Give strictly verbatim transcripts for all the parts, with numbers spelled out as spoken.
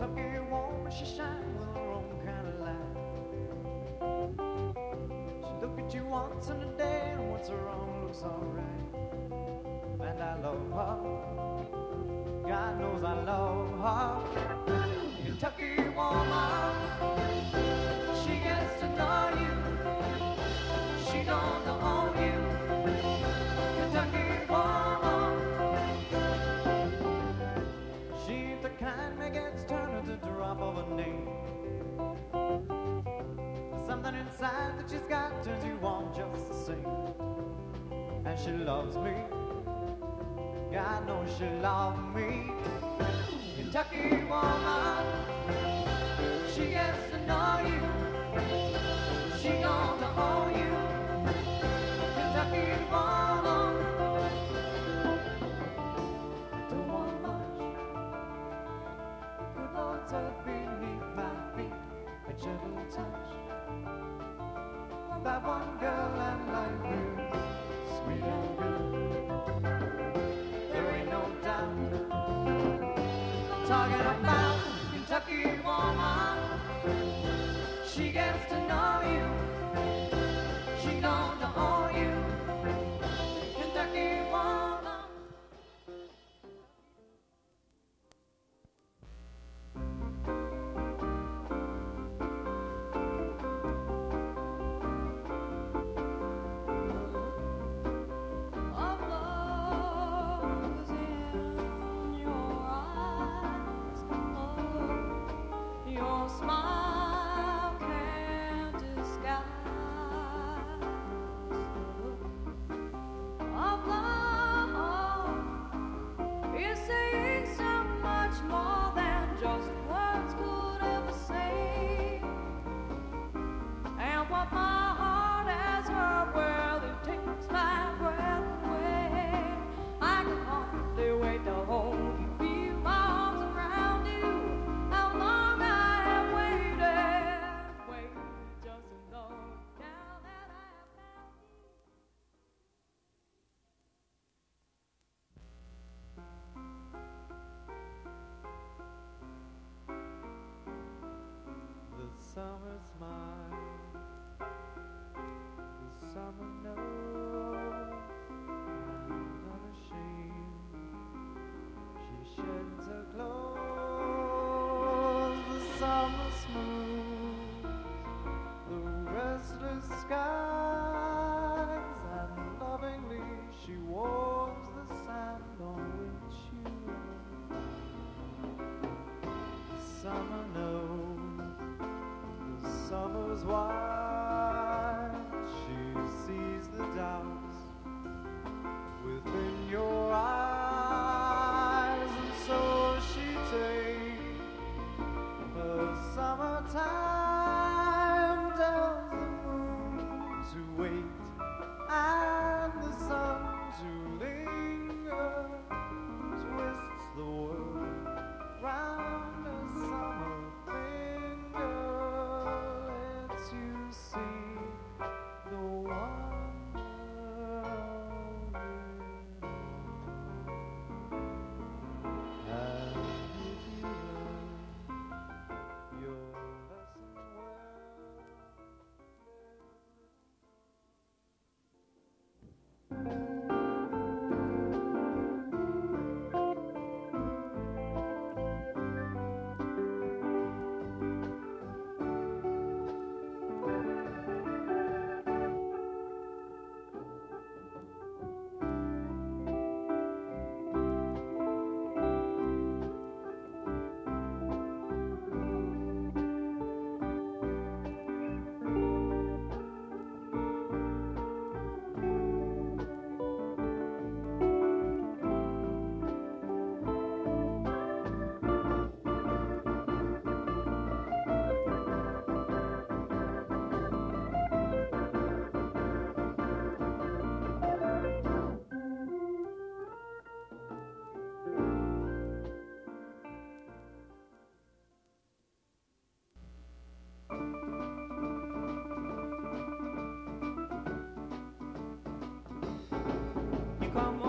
Kentucky woman, she shines with her own kind of light. She look at you once in a day, and what's wrong looks alright. And I love her, God knows I love her. Kentucky woman, she gets to know you, she don't own you. Kentucky woman, she ain't the kind that gets turned at the drop of a name. Something inside that she's got turns you on just the same. And she loves me, God knows she loves me. Kentucky woman, she gets to know you, she don't own you. Kentucky woman, don't want much, good Lord's earth beneath my feet, a gentle touch that one girl and life real sweet and good. There ain't no doubt, talking about Kentucky woman, she gets to know you, she don't own you. Kentucky woman. Summer's mine, the summer knows I'm unashamed. She sheds her clothes, the summer smooths the restless skies, and lovingly she warms the sand on which you run. The summer knows summer's wide, she sees the doubts within your eyes, and so she takes her summertime, tells the moon to wait and the sun to linger, twists the world round a summer finger. You see the wonder of it all. And if you learn your lesson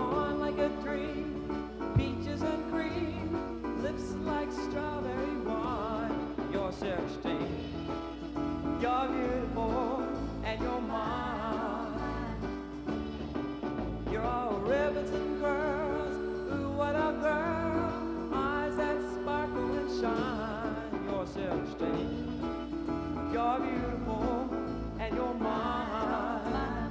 like strawberry wine. You're all ribbons and curls. Ooh, what a girl. Eyes that sparkle and shine. You're sixteen. You're beautiful and you're mine.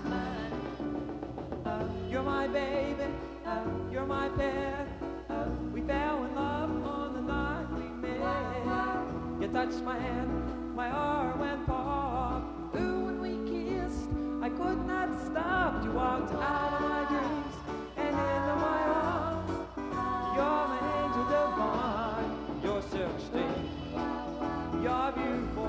Uh, you're my baby. Uh, you're my pet. Uh, we fell in love on the night we met. You touched my hand, my heart went pop. Ooh, when we kissed, I could not stop. You walked out of my dreams and into my arms. You're my angel divine. You're sixteen. You're beautiful.